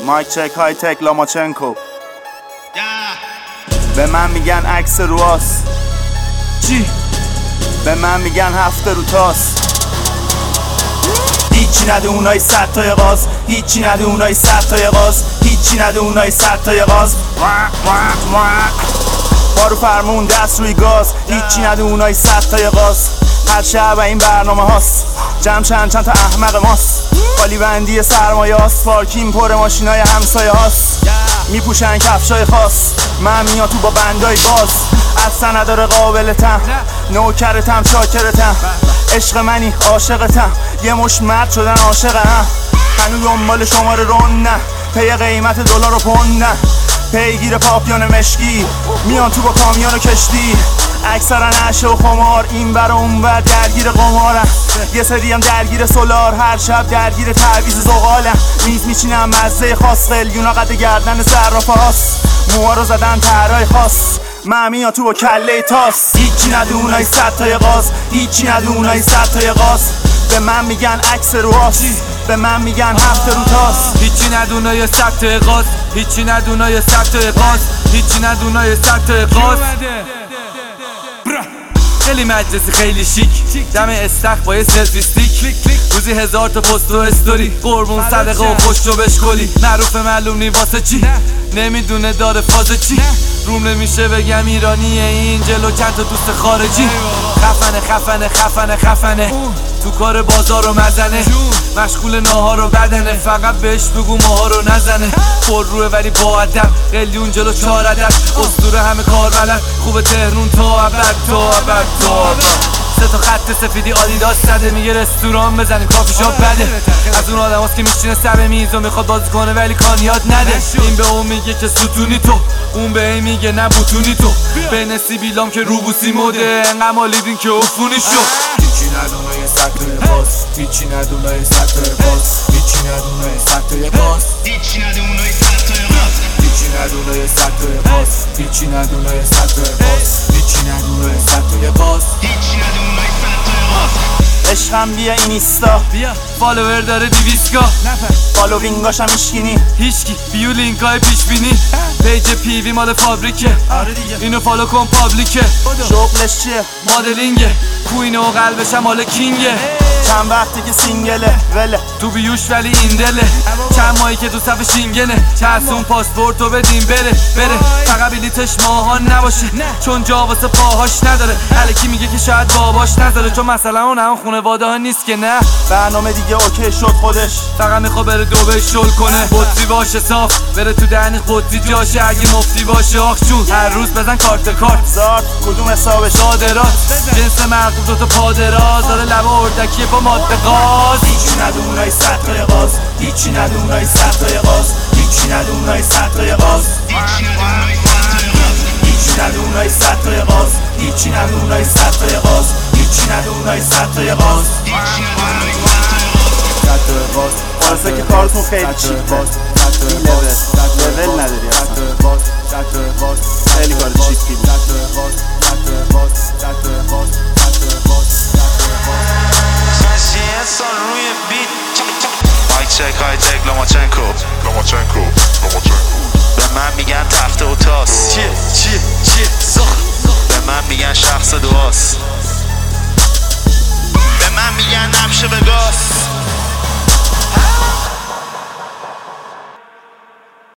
مایک چک های تک لاماچنکو. به من میگن عکس رواس چی؟ به من میگن هفته رو تاس. هیچی نده اونای 100 تای غاز، هیچی نده اونای 100 تای غاز، هیچی نده اونای 100 تای غاز. بارو فرمون دست روی گاز، هیچی نده اونای 100 تای غاز. هر شب این برنامه هاست، جمع چند تا احمق ماست. خالی بندی سرمایه هاست، پارکین پر ماشینای همسایه هاست. میپوشن کفشای خاص، من میاد تو با بندای باز. اصلا نداره قابلتم، نوکرتم شاکرتم. عشق منی عاشقتم، یه مش مرد شدن عاشقم. هنو دنبال شماره رون نه، پی قیمت دلار و پوند نه. پیگیر پاپیون مشکی، میان تو با کامیون و کشتی. اکثرا عشه و خمار، این بر و اون بر درگیر قمارم. یه سری هم درگیر سولار، هر شب درگیر تعویض زغالم. میز میچینم مزه خاص، قلیونا قد گردن صرافه هاست. موها رو زدن طرای خاص، من میان تو با کله تاس. هیچی نده اونای 100 تای غاز، هیچی نده اونای 100 تای غاز. به من میگن عکس رواس، به من میگن هفته رو تاس. هیچی ندونای 100 تای غاز، هیچی ندونای 100 تای غاز، هیچی ندونای 100 تای غاز. خیلی مجلسی خیلی شیک، دم استخ با یه سلفی استیک. روزی 1000 تا پست و استوری، قربون صدقه و خوش رو بشکلی. معروف معلوم نی واسه چی، نمیدونه داره فاز چی. روم نمیشه بگم ایرانیه این جلو چند تا دوست خارجی. خفنه خفنه خفنه خفنه، تو کار بازار رو مزنه. مشغول ناهار و بدنه، فقط بهش بگو ماها رو نزنه. پر روه ولی با ادب، قلیون جلو 4 عدد. اسطوره همه کار بلد، خوب تهرون تا ابد تا ابد تا ابد. 3 تا خط سفیدی آدیداس زده، میگه رستوران بزنیم کافی شاپ بده. از اون آدم هست که میشینه سر میز و میخواد بازی کنه ولی کان یاد نده. این به اون میگه که ستونی تو، اون به این میگه نه بوتونی تو. بین سیبیلام که روبوسی مده، انقدر مالیدین که افونی شد. هیچی ندونای 100 تای غاز، هیچی ندونای 100 تای غاز، هیچی ندونای 100 تای غاز، هیچی ندونای 100 تای غاز، هیچی ندونای 100 تای غاز، هیچی ندونای 100 تای غاز، هیچی ندونای 100 تای غاز، هیچی ندونای 100 تای غاز. عشقم بیا اینستا، بیا فالوور داره 200 کا، فالوینگاشم میشکنی. هیچکی بیو لینکای پیش بینی. پیج پیوی مال فابریکه، اینو فالو کن پابلیکه. شغلش چیه؟ مدلینگه، کوینه و قلبش هم مال کینگه. چند وقتی که سینگله وله تو بیوش ولی این دله، چند ماهی که تو صف شینگنه. چسون پاسپورتو بدیم بره فقط بلیتش ماهان نباشه، چون جا واسه پاهاش نداره. الکی میگه که شاید باباش نذاره، چون مثلا اون هم خونواده ها نیست که نه. برنامه دیگه اوکی شد خودش، فقط میخوا بره دبی شل کنه. بطری باشه صاف، بره تو دهن قطری جاشه. اگه مفتی باشه آخ جون، هر روز بزن کارت زارد کدوم حسابش؟ صادرات جنس مرغوب دوتا پادراز، داره لبه اردکیه با ماده غاز. هیچی نده اونای 100 تای غاز، هیچی نده اونای 100 تای غاز، هیچی نده اونای 100 تای غاز، هیچی نده اونای 100 تای غاز، هیچی نده اونای 100 تای غاز، هیچی نده اونای 100 تای غاز. واسه که کارتون خیلی چیپه، این لول نداری اصلا، خیلی کار چیپی بود. مایک چک های تک لاماچنکو. به من میگن تفته و تاس، به من میگن شخص دعاست، به من میگن نبشه به گاس.